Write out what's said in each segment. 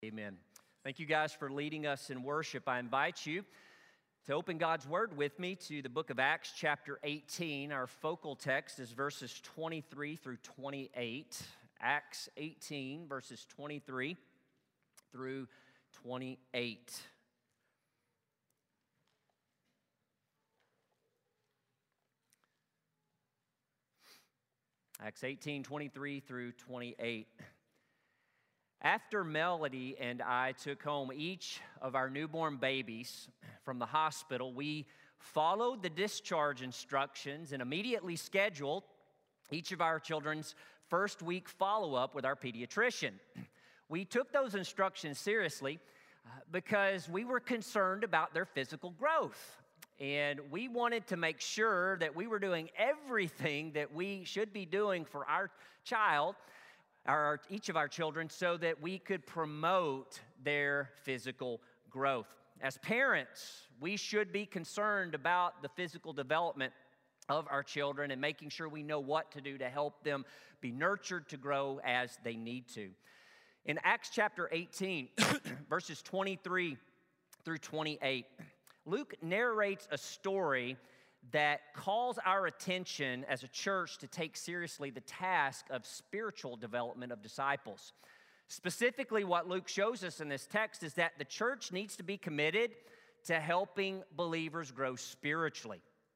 Amen. Thank you guys for leading us in worship. I invite you to open God's Word with me to the book of Acts chapter 18. Our focal text is verses 23 through 28. Acts 18, verses 23 through 28. Acts 18, 23 through 28. After Melody and I took home each of our newborn babies from the hospital, we followed the discharge instructions and immediately scheduled each of our children's first week follow-up with our pediatrician. We took those instructions seriously because we were concerned about their physical growth. And we wanted to make sure that we were doing everything that we should be doing for our child, each of our children, so that we could promote their physical growth. As parents, we should be concerned about the physical development of our children and making sure we know what to do to help them be nurtured to grow as they need to. In Acts chapter 18, verses 23 through 28, Luke narrates a story that calls our attention as a church to take seriously the task of spiritual development of disciples. Specifically, what Luke shows us in this text is that the church needs to be committed to helping believers grow spiritually.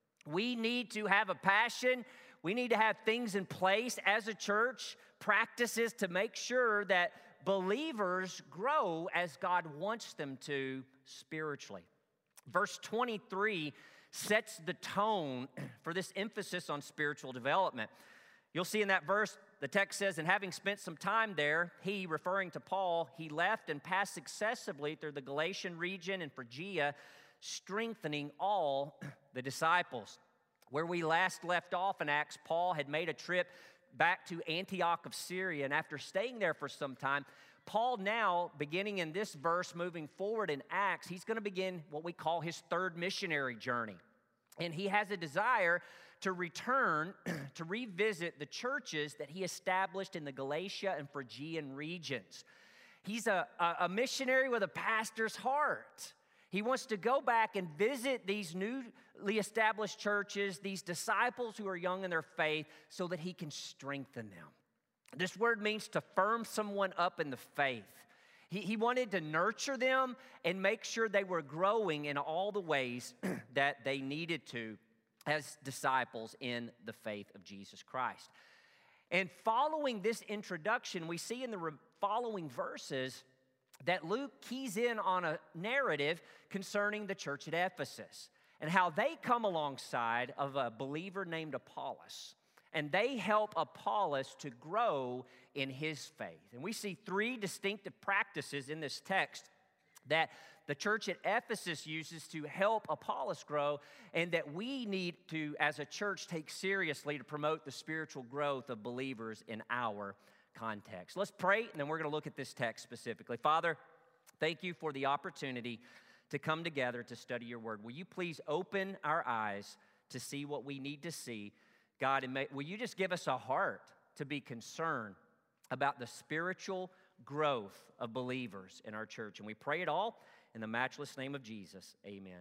We need to have a passion. We need to have things in place as a church, practices to make sure that believers grow as God wants them to spiritually. Verse 23 sets the tone for this emphasis on spiritual development. You'll see in that verse, the text says, and having spent some time there, he, referring to Paul, he left and passed successively through the Galatian region and Phrygia, strengthening all the disciples. Where we last left off in Acts, Paul had made a trip back to Antioch of Syria, and after staying there for some time, Paul now, beginning in this verse, moving forward in Acts, he's going to begin what we call his third missionary journey. And he has a desire to return to revisit the churches that he established in the Galatia and Phrygian regions. He's a missionary with a pastor's heart. He wants to go back and visit these newly established churches, these disciples who are young in their faith, so that he can strengthen them. This word means to firm someone up in the faith. He wanted to nurture them and make sure they were growing in all the ways that they needed to as disciples in the faith of Jesus Christ. And following this introduction, we see in the following verses that Luke keys in on a narrative concerning the church at Ephesus and how they come alongside of a believer named Apollos. And they help Apollos to grow in his faith. And we see three distinctive practices in this text that the church at Ephesus uses to help Apollos grow, and that we need to, as a church, take seriously to promote the spiritual growth of believers in our context. Let's pray, and then we're going to look at this text specifically. Father, thank you for the opportunity to come together to study your word. Will you please open our eyes to see what we need to see? God, and will you just give us a heart to be concerned about the spiritual growth of believers in our church? And we pray it all in the matchless name of Jesus.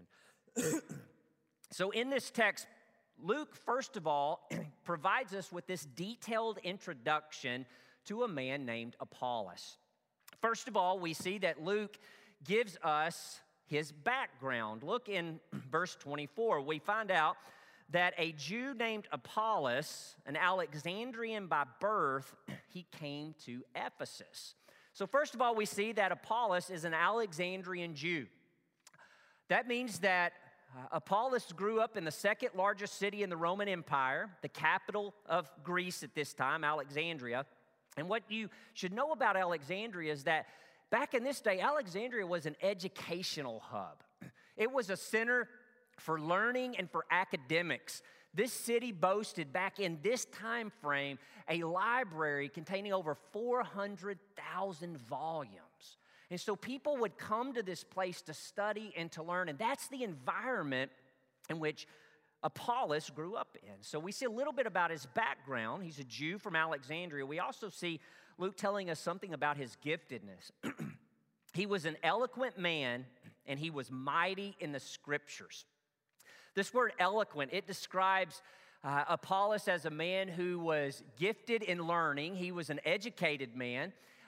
Amen. So in this text, Luke, first of all, provides us with this detailed introduction to a man named Apollos. First of all, we see that Luke gives us his background. Look in verse 24. We find out that a Jew named Apollos, an Alexandrian by birth, he came to Ephesus. So first of all, we see that Apollos is an Alexandrian Jew. That means that Apollos grew up in the second largest city in the Roman Empire, the capital of Greece at this time, Alexandria. And what you should know about Alexandria is that back in this day, Alexandria was an educational hub. It was a center for learning and for academics. This city boasted, back in this time frame, a library containing over 400,000 volumes. And so people would come to this place to study and to learn, and that's the environment in which Apollos grew up in. So we see a little bit about his background. He's a Jew from Alexandria. We also see Luke telling us something about his giftedness. He was an eloquent man, and he was mighty in the Scriptures. This word eloquent, it describes Apollos as a man who was gifted in learning. He was an educated man.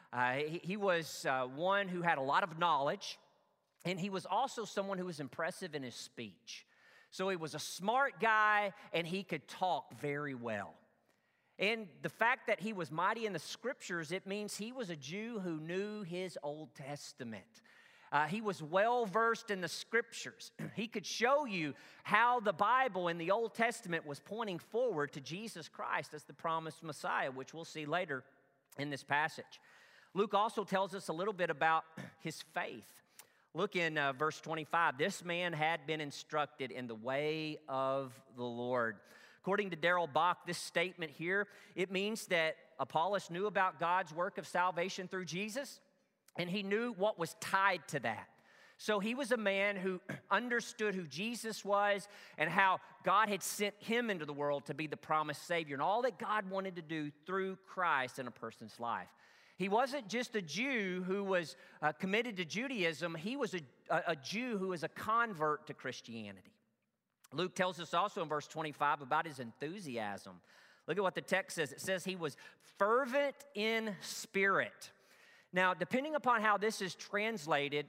He was one who had a lot of knowledge, and he was also someone who was impressive in his speech. So he was a smart guy, and he could talk very well. And the fact that he was mighty in the Scriptures, it means he was a Jew who knew his Old Testament. He was well-versed in the Scriptures. He could show you how the Bible in the Old Testament was pointing forward to Jesus Christ as the promised Messiah, which we'll see later in this passage. Luke also tells us a little bit about his faith. Look in verse 25. This man had been instructed in the way of the Lord. According to Darrell Bach, this statement here, it means that Apollos knew about God's work of salvation through Jesus, and he knew what was tied to that. So he was a man who understood who Jesus was and how God had sent him into the world to be the promised Savior and all that God wanted to do through Christ in a person's life. He wasn't just a Jew who was committed to Judaism. He was a Jew who was a convert to Christianity. Luke tells us also in verse 25 about his enthusiasm. Look at what the text says. It says he was fervent in spirit. Now, depending upon how this is translated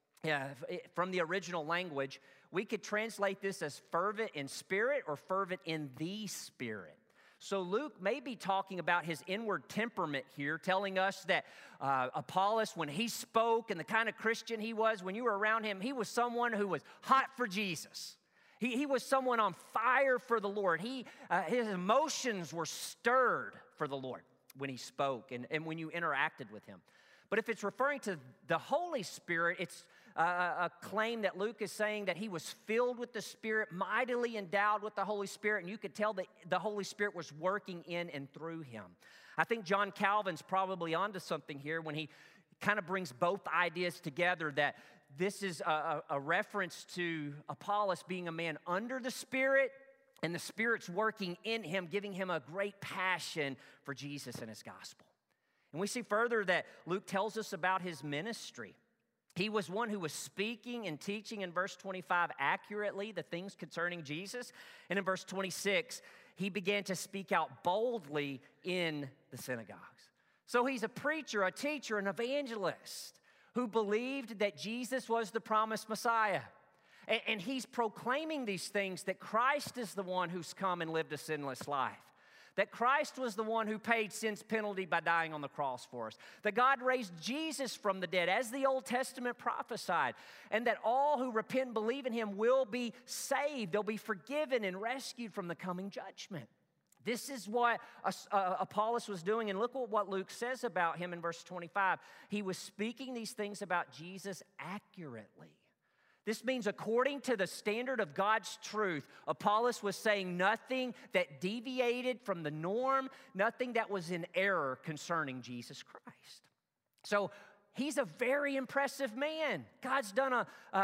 from the original language, we could translate this as fervent in spirit or fervent in the Spirit. So Luke may be talking about his inward temperament here, telling us that Apollos, when he spoke and the kind of Christian he was, when you were around him, he was someone who was hot for Jesus. He was someone on fire for the Lord. His emotions were stirred for the Lord when he spoke and when you interacted with him. But if it's referring to the Holy Spirit, it's a claim that Luke is saying that he was filled with the Spirit, mightily endowed with the Holy Spirit, and you could tell that the Holy Spirit was working in and through him. I think John Calvin's probably onto something here when he kind of brings both ideas together, that this is a reference to Apollos being a man under the Spirit, and the Spirit's working in him, giving him a great passion for Jesus and his gospel. And we see further that Luke tells us about his ministry. He was one who was speaking and teaching in verse 25 accurately the things concerning Jesus. And in verse 26, he began to speak out boldly in the synagogues. So he's a preacher, a teacher, an evangelist who believed that Jesus was the promised Messiah. And he's proclaiming these things, that Christ is the one who's come and lived a sinless life. That Christ was the one who paid sin's penalty by dying on the cross for us. That God raised Jesus from the dead, as the Old Testament prophesied. And that all who repent and believe in him will be saved. They'll be forgiven and rescued from the coming judgment. This is what Apollos was doing. And look what Luke says about him in verse 25. He was speaking these things about Jesus accurately. This means according to the standard of God's truth, Apollos was saying nothing that deviated from the norm, nothing that was in error concerning Jesus Christ. So he's a very impressive man. God's done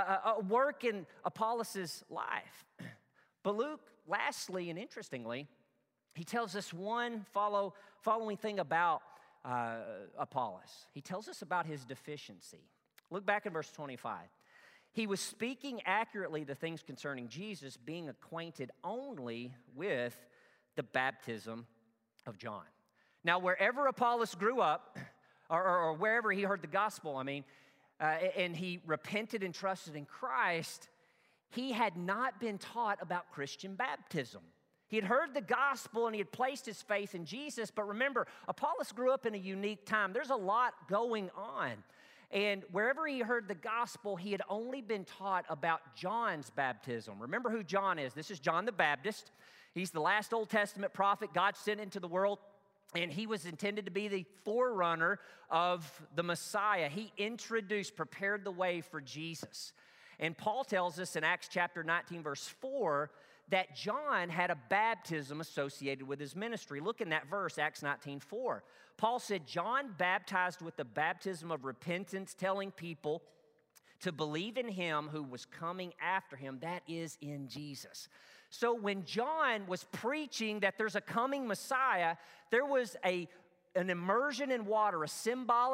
a work in Apollos' life. But Luke, lastly and interestingly, he tells us one following thing about Apollos. He tells us about his deficiency. Look back in verse 25. He was speaking accurately the things concerning Jesus, being acquainted only with the baptism of John. Now, wherever Apollos grew up, or wherever he heard the gospel, and he repented and trusted in Christ, he had not been taught about Christian baptism. He had heard the gospel and he had placed his faith in Jesus, but remember, Apollos grew up in a unique time. There's a lot going on. And wherever he heard the gospel, he had only been taught about John's baptism. Remember who John is. This is John the Baptist. He's the last Old Testament prophet God sent into the world, and he was intended to be the forerunner of the Messiah. He prepared the way for Jesus. And Paul tells us in Acts chapter 19, verse 4, that John had a baptism associated with his ministry. Look in that verse, Acts 19:4. Paul said, John baptized with the baptism of repentance, telling people to believe in him who was coming after him, that is, in Jesus. So when John was preaching that there's a coming Messiah, there was an immersion in water, a symbolic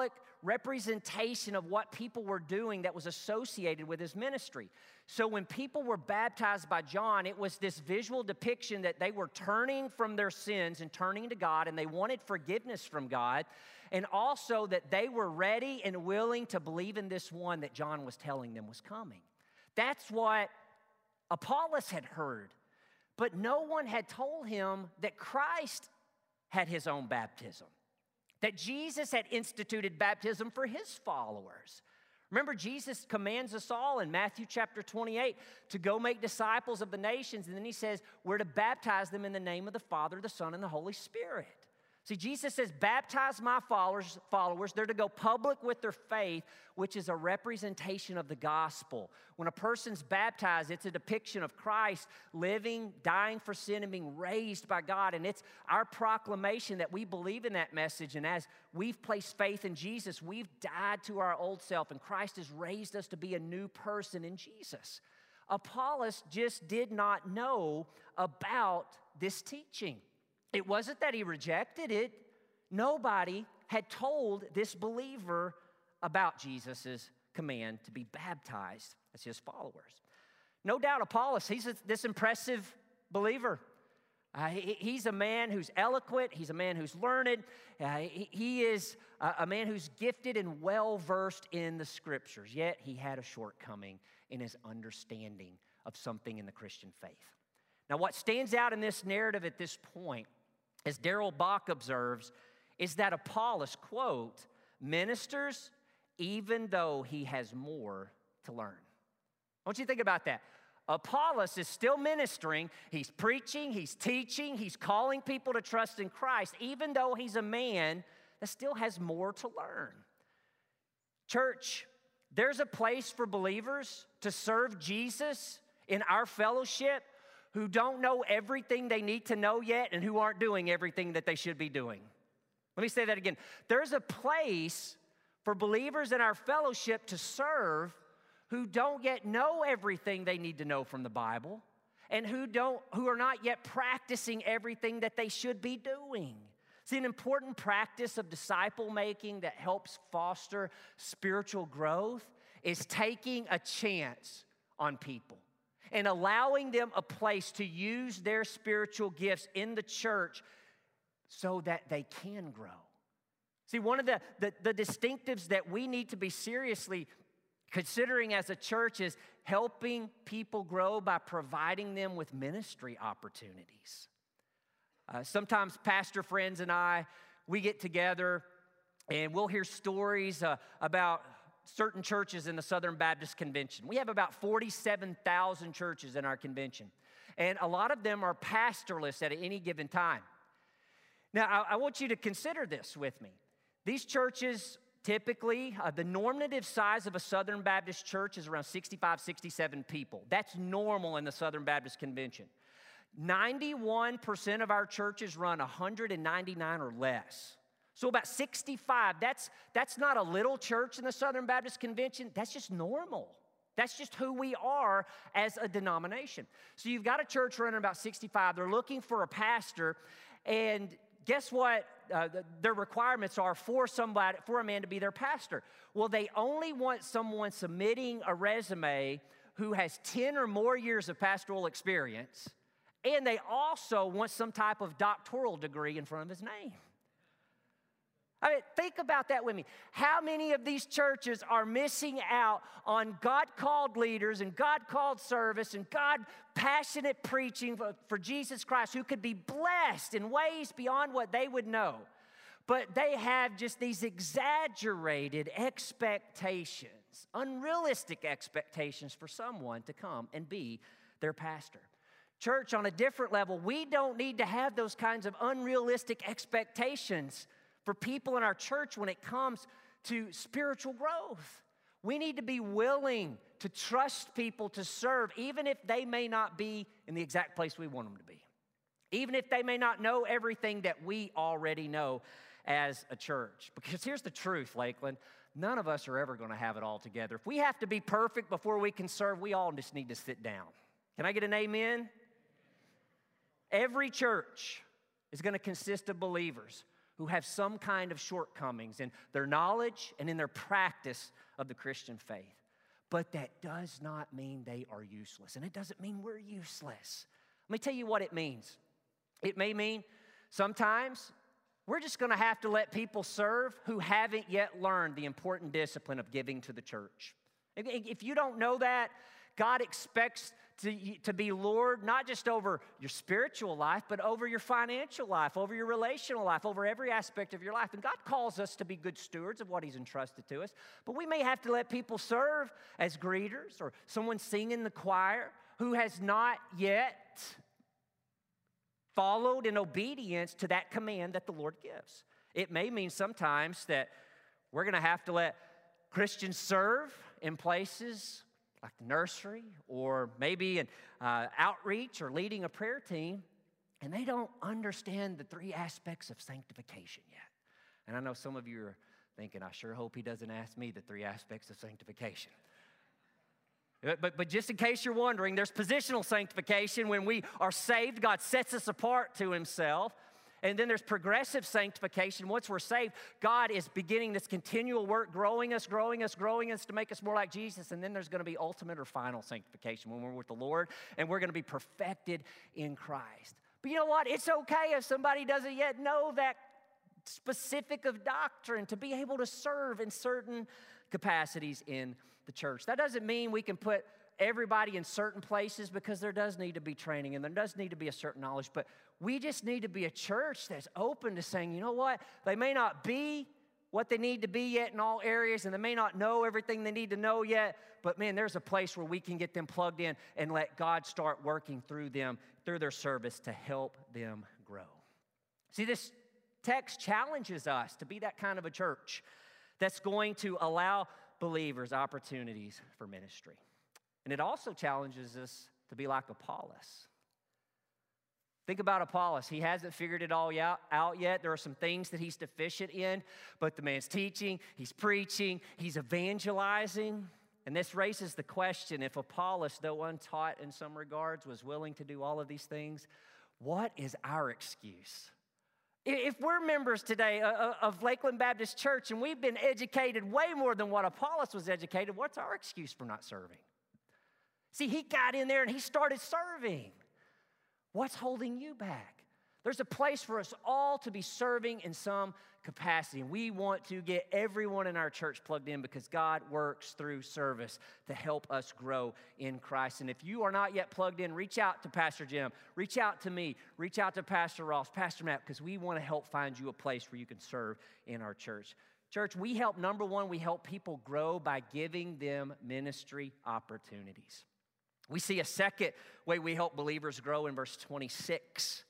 representation of what people were doing that was associated with his ministry. So when people were baptized by John, it was this visual depiction that they were turning from their sins and turning to God, and they wanted forgiveness from God, and also that they were ready and willing to believe in this one that John was telling them was coming. That's what Apollos had heard, but no one had told him that Christ had his own baptism, that Jesus had instituted baptism for his followers. Remember, Jesus commands us all in Matthew chapter 28 to go make disciples of the nations, and then he says we're to baptize them in the name of the Father, the Son, and the Holy Spirit. See, Jesus says, baptize my followers. They're to go public with their faith, which is a representation of the gospel. When a person's baptized, it's a depiction of Christ living, dying for sin, and being raised by God. And it's our proclamation that we believe in that message. And as we've placed faith in Jesus, we've died to our old self, and Christ has raised us to be a new person in Jesus. Apollos just did not know about this teaching. It wasn't that he rejected it. Nobody had told this believer about Jesus' command to be baptized as his followers. No doubt Apollos, he's this impressive believer. He's a man who's eloquent. He's a man who's learned. He is a man who's gifted and well-versed in the Scriptures, yet he had a shortcoming in his understanding of something in the Christian faith. Now, what stands out in this narrative at this point, as Darrell Bock observes, is that Apollos, quote, ministers even though he has more to learn. I want you to think about that. Apollos is still ministering. He's preaching, he's teaching, he's calling people to trust in Christ, even though he's a man that still has more to learn. Church, there's a place for believers to serve Jesus in our fellowship who don't know everything they need to know yet and who aren't doing everything that they should be doing. Let me say that again. There's a place for believers in our fellowship to serve who don't yet know everything they need to know from the Bible and who are not yet practicing everything that they should be doing. See, an important practice of disciple making that helps foster spiritual growth is taking a chance on people and allowing them a place to use their spiritual gifts in the church so that they can grow. See, one of the distinctives that we need to be seriously considering as a church is helping people grow by providing them with ministry opportunities. Sometimes pastor friends and we get together and we'll hear stories about certain churches in the Southern Baptist Convention. We have about 47,000 churches in our convention, and a lot of them are pastorless at any given time. Now, I want you to consider this with me. These churches, typically, the normative size of a Southern Baptist church is around 65, 67 people. That's normal in the Southern Baptist Convention. 91% of our churches run 199 or less. So about 65, that's not a little church in the Southern Baptist Convention. That's just normal. That's just who we are as a denomination. So you've got a church running about 65. They're looking for a pastor, and guess what their requirements are for a man to be their pastor? Well, they only want someone submitting a resume who has 10 or more years of pastoral experience, and they also want some type of doctoral degree in front of his name. I mean, think about that with me. How many of these churches are missing out on God-called leaders and God-called service and God-passionate preaching for Jesus Christ who could be blessed in ways beyond what they would know? But they have just these exaggerated expectations, unrealistic expectations for someone to come and be their pastor. Church, on a different level, we don't need to have those kinds of unrealistic expectations for people in our church when it comes to spiritual growth. We need to be willing to trust people to serve, even if they may not be in the exact place we want them to be. Even if they may not know everything that we already know as a church. Because here's the truth, Lakeland. None of us are ever going to have it all together. If we have to be perfect before we can serve, we all just need to sit down. Can I get an amen? Every church is going to consist of believers who have some kind of shortcomings in their knowledge and in their practice of the Christian faith. But that does not mean they are useless, and it doesn't mean we're useless. Let me tell you what it means. It may mean sometimes we're just going to have to let people serve who haven't yet learned the important discipline of giving to the church. If you don't know that, God expects to be Lord not just over your spiritual life, but over your financial life, over your relational life, over every aspect of your life. And God calls us to be good stewards of what He's entrusted to us. But we may have to let people serve as greeters or someone sing in the choir who has not yet followed in obedience to that command that the Lord gives. It may mean sometimes that we're going to have to let Christians serve in places like the nursery or maybe in outreach or leading a prayer team, and they don't understand the three aspects of sanctification yet. And I know some of you are thinking, I sure hope he doesn't ask me the three aspects of sanctification. But just in case you're wondering, there's positional sanctification. When we are saved, God sets us apart to Himself. And then there's progressive sanctification. Once we're saved, God is beginning this continual work, growing us to make us more like Jesus. And then there's going to be ultimate or final sanctification when we're with the Lord and we're going to be perfected in Christ. But you know what? It's okay if somebody doesn't yet know that specific of doctrine to be able to serve in certain capacities in the church. That doesn't mean we can put everybody in certain places, because there does need to be training and there does need to be a certain knowledge, but we just need to be a church that's open to saying, you know what, they may not be what they need to be yet in all areas, and they may not know everything they need to know yet, but man, there's a place where we can get them plugged in and let God start working through them, through their service, to help them grow. See, this text challenges us to be that kind of a church that's going to allow believers opportunities for ministry. And it also challenges us to be like Apollos. Think about Apollos. He hasn't figured it all out yet. There are some things that he's deficient in, but the man's teaching, he's preaching, he's evangelizing. And this raises the question, if Apollos, though untaught in some regards, was willing to do all of these things, what is our excuse? If we're members today of Lakeland Baptist Church and we've been educated way more than what Apollos was educated, what's our excuse for not serving? See, he got in there and he started serving. What's holding you back? There's a place for us all to be serving in some capacity. And we want to get everyone in our church plugged in because God works through service to help us grow in Christ. And if you are not yet plugged in, reach out to Pastor Jim, reach out to me, reach out to Pastor Ross, Pastor Matt, because we want to help find you a place where you can serve in our church. Church, we help, number one, we help people grow by giving them ministry opportunities. We see a second way we help believers grow in verse 26.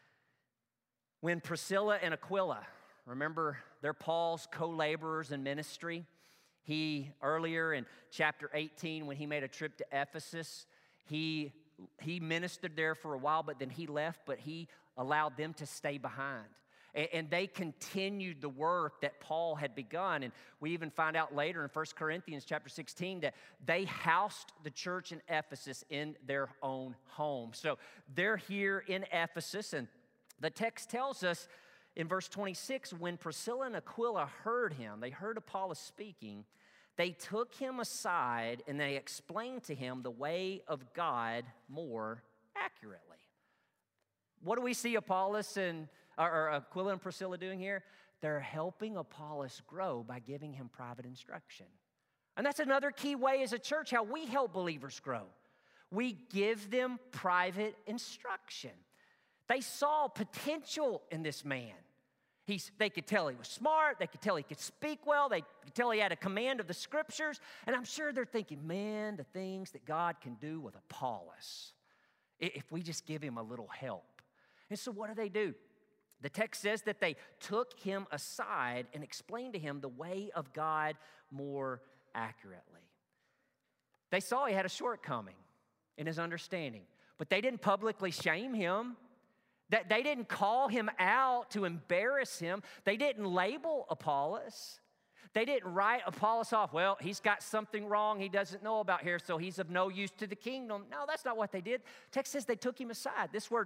When Priscilla and Aquila, remember, they're Paul's co-laborers in ministry. He, earlier in chapter 18, when he made a trip to Ephesus, he ministered there for a while, but then he left, but he allowed them to stay behind. And they continued the work that Paul had begun. And we even find out later in 1 Corinthians chapter 16 that they housed the church in Ephesus in their own home. So they're here in Ephesus, and the text tells us in verse 26, when Priscilla and Aquila heard him, they heard Apollos speaking, they took him aside and they explained to him the way of God more accurately. What do we see Apollos and or Aquila and Priscilla doing here? They're helping Apollos grow by giving him private instruction. And that's another key way as a church how we help believers grow. We give them private instruction. They saw potential in this man. They could tell he was smart. They could tell he could speak well. They could tell he had a command of the Scriptures. And I'm sure they're thinking, man, the things that God can do with Apollos, if we just give him a little help. And so what do? The text says that they took him aside and explained to him the way of God more accurately. They saw he had a shortcoming in his understanding, but they didn't publicly shame him. That they didn't call him out to embarrass him. They didn't label Apollos. They didn't write Apollos off. Well, he's got something wrong he doesn't know about here, so he's of no use to the kingdom. No, that's not what they did. The text says they took him aside. This word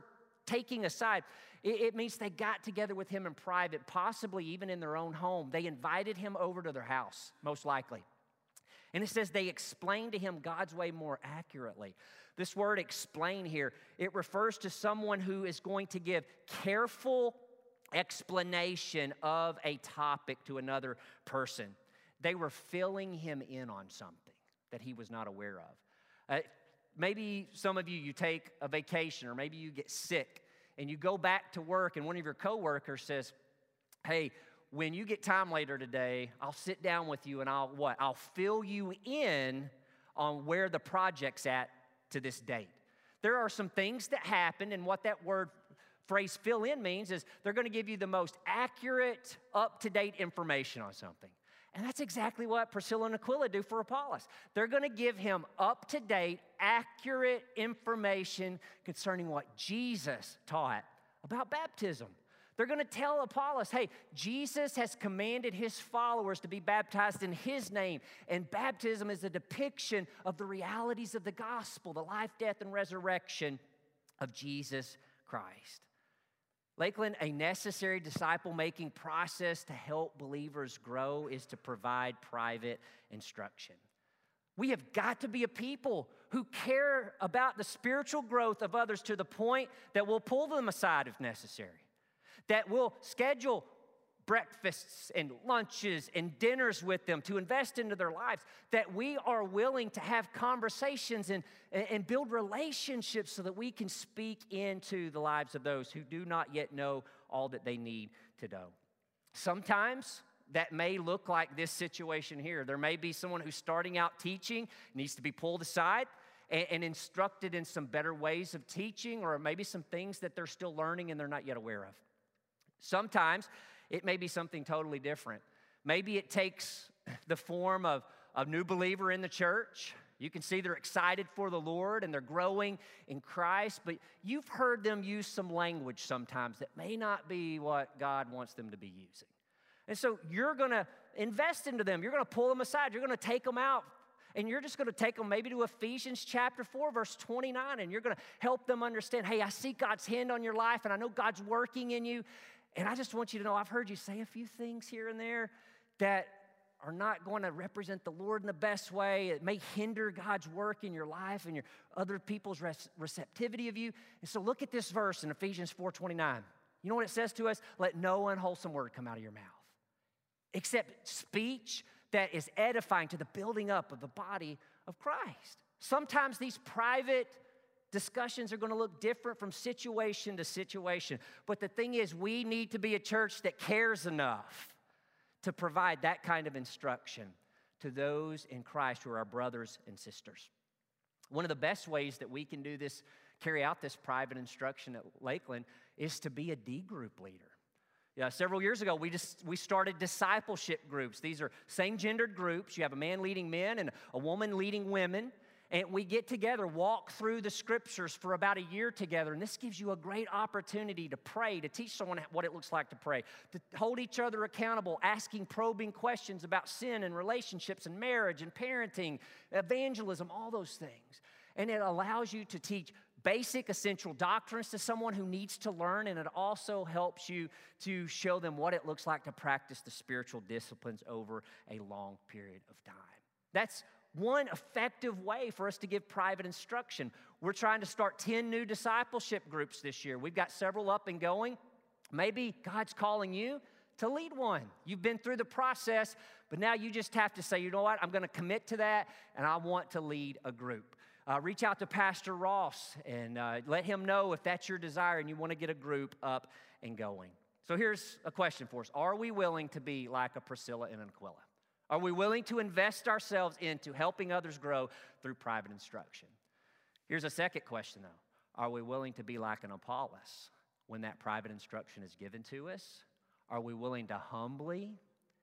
taking aside. It means they got together with him in private, possibly even in their own home. They invited him over to their house, most likely. And it says they explained to him God's way more accurately. This word explain here, it refers to someone who is going to give careful explanation of a topic to another person. They were filling him in on something that he was not aware of. Maybe some of you take a vacation, or maybe you get sick and you go back to work and one of your coworkers says, hey, when you get time later today, I'll sit down with you and I'll fill you in on where the project's at to this date. There are some things that happen, and what that phrase fill in means is they're going to give you the most accurate, up-to-date information on something. And that's exactly what Priscilla and Aquila do for Apollos. They're going to give him up-to-date, accurate information concerning what Jesus taught about baptism. They're going to tell Apollos, hey, Jesus has commanded his followers to be baptized in his name, and baptism is a depiction of the realities of the gospel, the life, death, and resurrection of Jesus Christ. Lakeland, a necessary disciple-making process to help believers grow is to provide private instruction. We have got to be a people who care about the spiritual growth of others to the point that we'll pull them aside if necessary, that we'll schedule breakfasts and lunches and dinners with them to invest into their lives, that we are willing to have conversations and build relationships so that we can speak into the lives of those who do not yet know all that they need to know. Sometimes that may look like this situation here. There may be someone who's starting out teaching, needs to be pulled aside and instructed in some better ways of teaching, or maybe some things that they're still learning and they're not yet aware of. Sometimes it may be something totally different. Maybe it takes the form of a new believer in the church. You can see they're excited for the Lord and they're growing in Christ, but you've heard them use some language sometimes that may not be what God wants them to be using. And so you're going to invest into them. You're going to pull them aside. You're going to take them out. And you're just going to take them maybe to Ephesians chapter 4, verse 29, and you're going to help them understand, hey, I see God's hand on your life, and I know God's working in you. And I just want you to know, I've heard you say a few things here and there that are not going to represent the Lord in the best way. It may hinder God's work in your life and your other people's receptivity of you. And so look at this verse in Ephesians 4:29. You know what it says to us? Let no unwholesome word come out of your mouth, except speech that is edifying to the building up of the body of Christ. Sometimes these private discussions are going to look different from situation to situation. But the thing is, we need to be a church that cares enough to provide that kind of instruction to those in Christ who are our brothers and sisters. One of the best ways that we can do this, carry out this private instruction at Lakeland, is to be a D group leader. Yeah, several years ago, we started discipleship groups. These are same-gendered groups. You have a man leading men and a woman leading women. And we get together, walk through the scriptures for about a year together. And this gives you a great opportunity to pray, to teach someone what it looks like to pray, to hold each other accountable, asking probing questions about sin and relationships and marriage and parenting, evangelism, all those things. And it allows you to teach basic, essential doctrines to someone who needs to learn, and it also helps you to show them what it looks like to practice the spiritual disciplines over a long period of time. That's one effective way for us to give private instruction. We're trying to start 10 new discipleship groups this year. We've got several up and going. Maybe God's calling you to lead one. You've been through the process, but now you just have to say, you know what, I'm going to commit to that, and I want to lead a group. Reach out to Pastor Ross and let him know if that's your desire and you want to get a group up and going. So here's a question for us. Are we willing to be like a Priscilla and an Aquila? Are we willing to invest ourselves into helping others grow through private instruction? Here's a second question, though. Are we willing to be like an Apollos when that private instruction is given to us? Are we willing to humbly,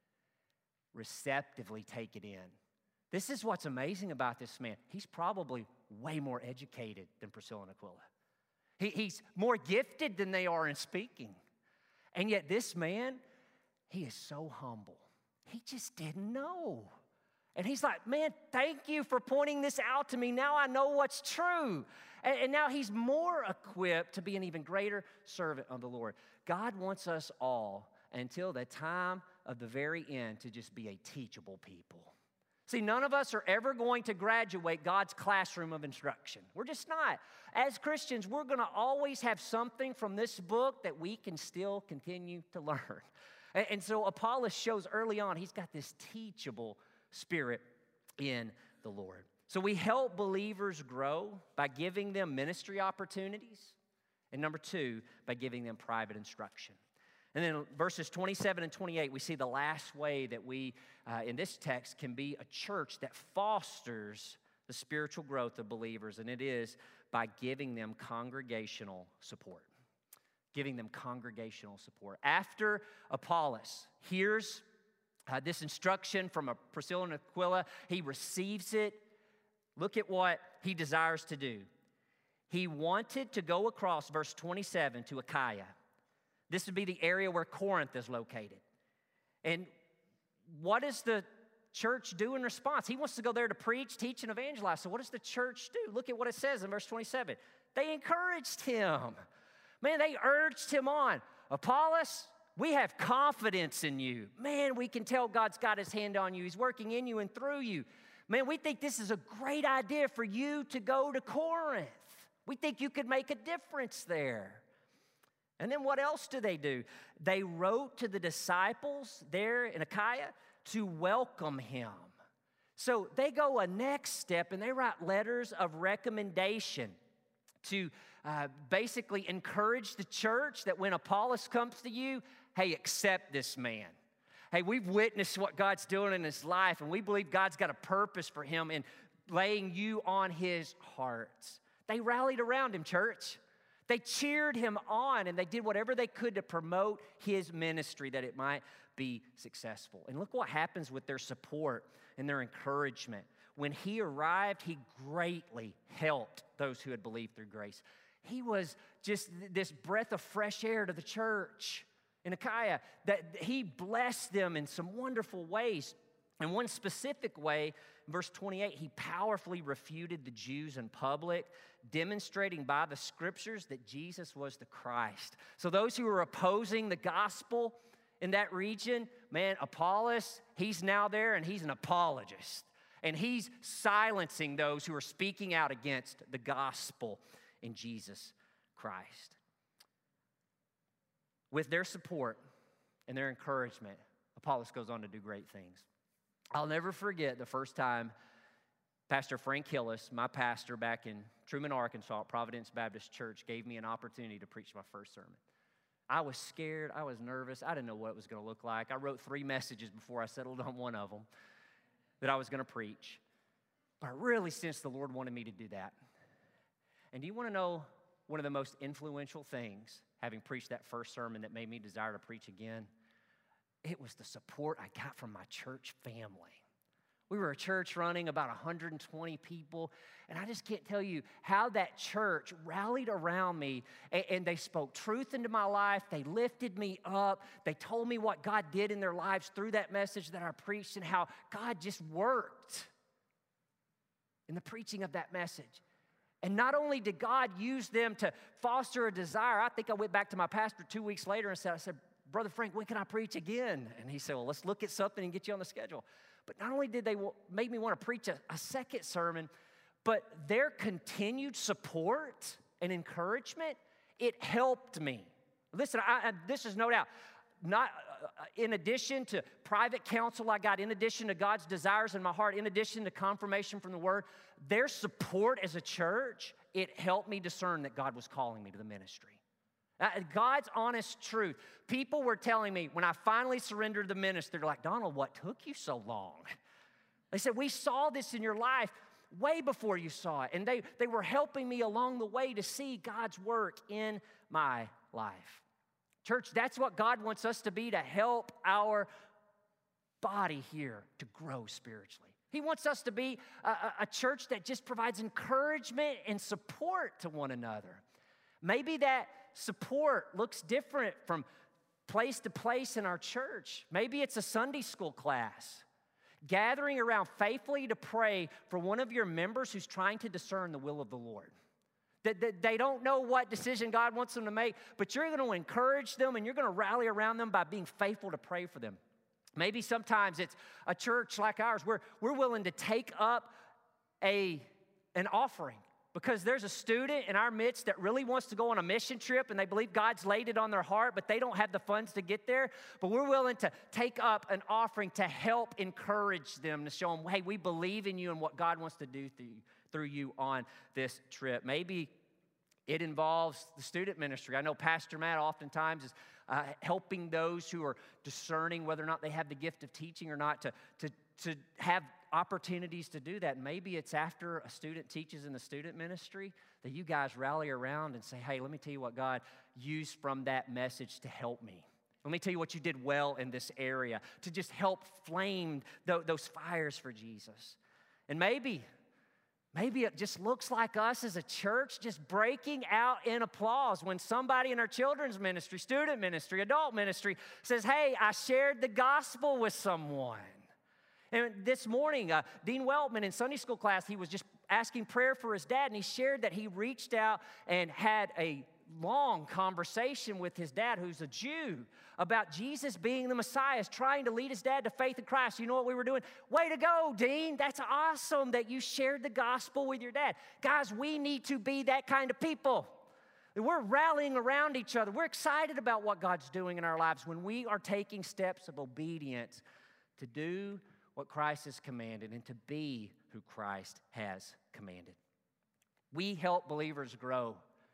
receptively take it in? This is what's amazing about this man. He's probably way more educated than Priscilla and Aquila. He's more gifted than they are in speaking. And yet this man, he is so humble. He just didn't know. And he's like, man, thank you for pointing this out to me. Now I know what's true. And now he's more equipped to be an even greater servant of the Lord. God wants us all, until the time of the very end, to just be a teachable people. See, none of us are ever going to graduate God's classroom of instruction. We're just not. As Christians, we're going to always have something from this book that we can still continue to learn. And so Apollos shows early on he's got this teachable spirit in the Lord. So we help believers grow by giving them ministry opportunities. And number two, by giving them private instruction. And then verses 27 and 28, we see the last way that we, in this text, can be a church that fosters the spiritual growth of believers, and it is by giving them congregational support. Giving them congregational support. After Apollos hears this instruction from Priscilla and Aquila, he receives it. Look at what he desires to do. He wanted to go across, verse 27, to Achaia. This would be the area where Corinth is located. And what does the church do in response? He wants to go there to preach, teach, and evangelize. So what does the church do? Look at what it says in verse 27. They encouraged him. Man, they urged him on. Apollos, we have confidence in you. Man, we can tell God's got his hand on you. He's working in you and through you. Man, we think this is a great idea for you to go to Corinth. We think you could make a difference there. And then what else do? They wrote to the disciples there in Achaia to welcome him. So they go a next step and they write letters of recommendation to basically encourage the church that when Apollos comes to you, hey, accept this man. Hey, we've witnessed what God's doing in his life, and we believe God's got a purpose for him in laying you on his heart. They rallied around him, church. They cheered him on, and they did whatever they could to promote his ministry that it might be successful. And look what happens with their support and their encouragement. When he arrived, he greatly helped those who had believed through grace. He was just this breath of fresh air to the church in Achaia, that he blessed them in some wonderful ways. In one specific way, in verse 28, he powerfully refuted the Jews in public, demonstrating by the scriptures that Jesus was the Christ. So those who were opposing the gospel in that region, man, Apollos, he's now there and he's an apologist. And he's silencing those who are speaking out against the gospel in Jesus Christ. With their support and their encouragement, Apollos goes on to do great things. I'll never forget the first time Pastor Frank Hillis, my pastor back in Truman, Arkansas, at Providence Baptist Church, gave me an opportunity to preach my first sermon. I was scared. I was nervous. I didn't know what it was going to look like. I wrote 3 messages before I settled on one of them that I was going to preach. But I really sensed the Lord wanted me to do that. And do you want to know one of the most influential things, having preached that first sermon, that made me desire to preach again? It was the support I got from my church family. We were a church running about 120 people, and I just can't tell you how that church rallied around me, and they spoke truth into my life. They lifted me up. They told me what God did in their lives through that message that I preached and how God just worked in the preaching of that message. And not only did God use them to foster a desire, I think I went back to my pastor 2 weeks later and said, Brother Frank, when can I preach again? And he said, well, let's look at something and get you on the schedule. But not only did they make me want to preach a second sermon, but their continued support and encouragement, it helped me. Listen, this is no doubt, not in addition to private counsel I got, in addition to God's desires in my heart, in addition to confirmation from the Word, their support as a church, it helped me discern that God was calling me to the ministry. God's honest truth. People were telling me when I finally surrendered the ministry, they're like, Donald, what took you so long? They said, we saw this in your life way before you saw it. And they were helping me along the way to see God's work in my life. Church, that's what God wants us to be, to help our body here to grow spiritually. He wants us to be a church that just provides encouragement and support to one another. Maybe that support looks different from place to place in our church. Maybe it's a Sunday school class. gathering around faithfully to pray for one of your members who's trying to discern the will of the Lord. That they don't know what decision God wants them to make, but you're going to encourage them and you're going to rally around them by being faithful to pray for them. Maybe sometimes it's a church like ours where we're willing to take up an offering because there's a student in our midst that really wants to go on a mission trip and they believe God's laid it on their heart, but they don't have the funds to get there. But we're willing to take up an offering to help encourage them, to show them, hey, we believe in you and what God wants to do through you on this trip. Maybe it involves the student ministry. I know Pastor Matt oftentimes is helping those who are discerning whether or not they have the gift of teaching or not to have opportunities to do that. Maybe it's after a student teaches in the student ministry that you guys rally around and say, hey, let me tell you what God used from that message to help me. Let me tell you what you did well in this area to just help flame those fires for Jesus. And maybe it just looks like us as a church just breaking out in applause when somebody in our children's ministry, student ministry, adult ministry says, hey, I shared the gospel with someone. And this morning, Dean Weltman in Sunday school class, he was just asking prayer for his dad, and he shared that he reached out and had a long conversation with his dad, who's a Jew, about Jesus being the Messiah, trying to lead his dad to faith in Christ. You know what we were doing? Way to go, Dean. That's awesome that you shared the gospel with your dad. Guys, we need to be that kind of people. We're rallying around each other. We're excited about what God's doing in our lives when we are taking steps of obedience to do what Christ has commanded and to be who Christ has commanded. We help believers grow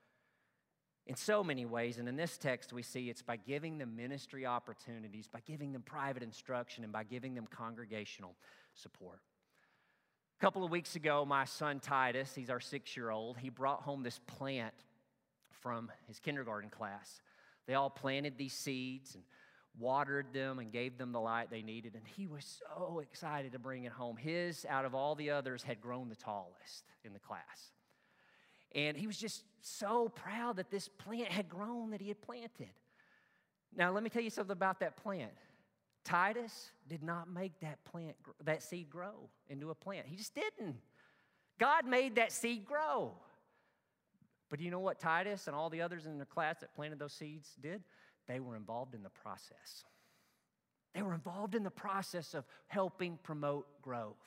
in so many ways, and in this text we see it's by giving them ministry opportunities, by giving them private instruction, and by giving them congregational support. A couple of weeks ago, my son Titus, he's our 6-year-old, he brought home this plant from his kindergarten class. They all planted these seeds and watered them and gave them the light they needed, and he was so excited to bring it home. His, out of all the others, had grown the tallest in the class. And he was just so proud that this plant had grown that he had planted. Now, let me tell you something about that plant. Titus did not make that seed grow into a plant. He just didn't. God made that seed grow. But you know what Titus and all the others in their class that planted those seeds did? They were involved in the process. They were involved in the process of helping promote growth.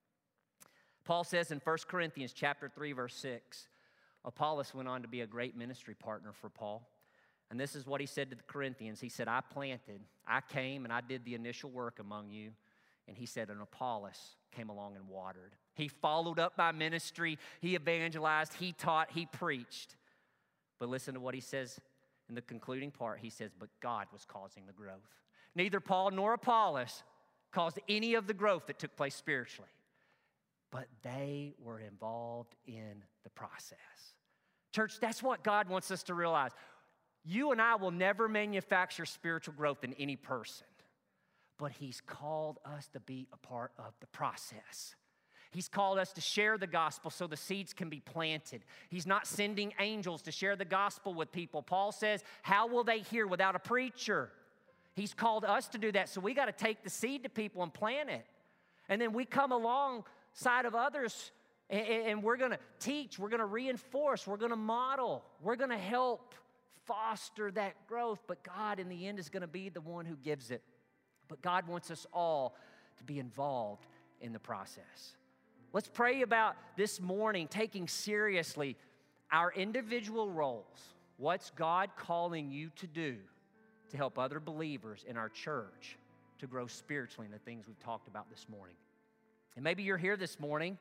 Paul says in 1 Corinthians chapter 3, verse 6, Apollos went on to be a great ministry partner for Paul. And this is what he said to the Corinthians. He said, I planted, I came and I did the initial work among you. And he said, and Apollos came along and watered. He followed up my ministry. He evangelized, he taught, he preached. But listen to what he says in the concluding part. He says, but God was causing the growth. Neither Paul nor Apollos caused any of the growth that took place spiritually, but they were involved in the process. Church, that's what God wants us to realize. You and I will never manufacture spiritual growth in any person, but He's called us to be a part of the process. He's called us to share the gospel so the seeds can be planted. He's not sending angels to share the gospel with people. Paul says, how will they hear without a preacher? He's called us to do that, so we got to take the seed to people and plant it. And then we come alongside of others and we're going to teach, we're going to reinforce, we're going to model, we're going to help foster that growth. But God, in the end, is going to be the one who gives it. But God wants us all to be involved in the process. Let's pray about this morning taking seriously our individual roles. What's God calling you to do to help other believers in our church to grow spiritually in the things we've talked about this morning? And maybe you're here this morning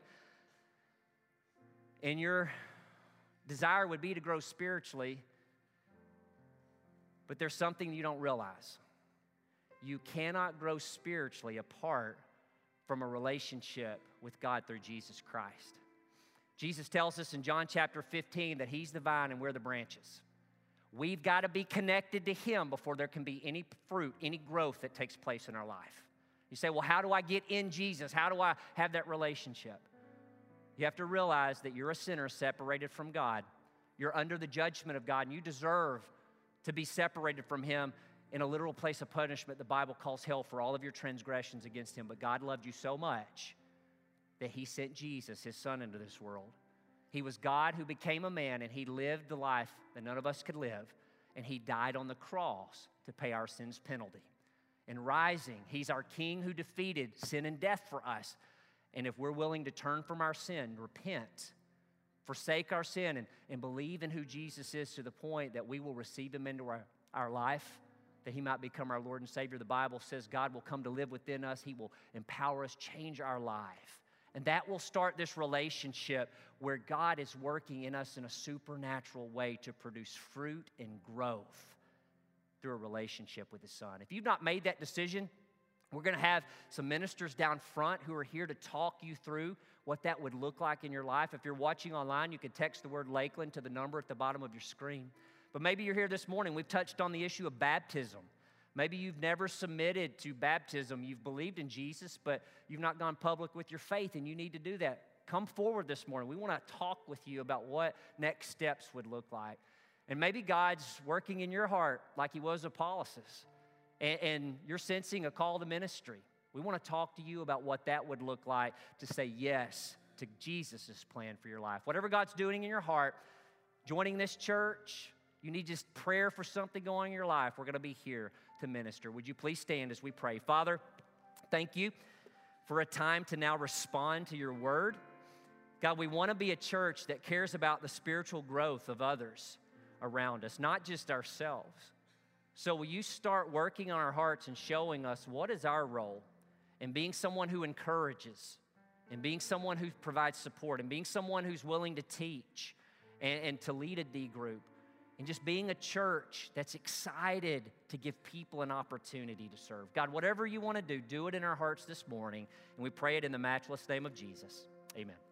and your desire would be to grow spiritually, but there's something you don't realize. You cannot grow spiritually apart from a relationship with God through Jesus Christ. Jesus tells us in John chapter 15 that He's the vine and we're the branches. We've got to be connected to Him before there can be any fruit, any growth that takes place in our life. You say, well, how do I get in Jesus? How do I have that relationship? You have to realize that you're a sinner separated from God. You're under the judgment of God, and you deserve to be separated from Him. in a literal place of punishment the Bible calls hell for all of your transgressions against him. But God loved you so much that he sent Jesus, his son, into this world. He was God who became a man, and he lived the life that none of us could live, and he died on the cross to pay our sin's penalty. And rising, he's our king who defeated sin and death for us. And if we're willing to turn from our sin, repent, forsake our sin, and believe in who Jesus is to the point that we will receive him into our life, that he might become our Lord and Savior. The Bible says God will come to live within us. He will empower us, change our life. And that will start this relationship where God is working in us in a supernatural way to produce fruit and growth through a relationship with his son. If you've not made that decision, we're going to have some ministers down front who are here to talk you through what that would look like in your life. If you're watching online, you can text the word Lakeland to the number at the bottom of your screen. But maybe you're here this morning. We've touched on the issue of baptism. Maybe you've never submitted to baptism. You've believed in Jesus, but you've not gone public with your faith, and you need to do that. Come forward this morning. We want to talk with you about what next steps would look like. And maybe God's working in your heart like he was Apollos', and you're sensing a call to ministry. We want to talk to you about what that would look like to say yes to Jesus' plan for your life. Whatever God's doing in your heart, joining this church, you need just prayer for something going in your life, we're going to be here to minister. Would you please stand as we pray? Father, thank you for a time to now respond to your word. God, we want to be a church that cares about the spiritual growth of others around us, not just ourselves. So will you start working on our hearts and showing us what is our role in being someone who encourages, and being someone who provides support, and being someone who's willing to teach and to lead a D group, and just being a church that's excited to give people an opportunity to serve. God, whatever you want to do it in our hearts this morning, and we pray it in the matchless name of Jesus. Amen.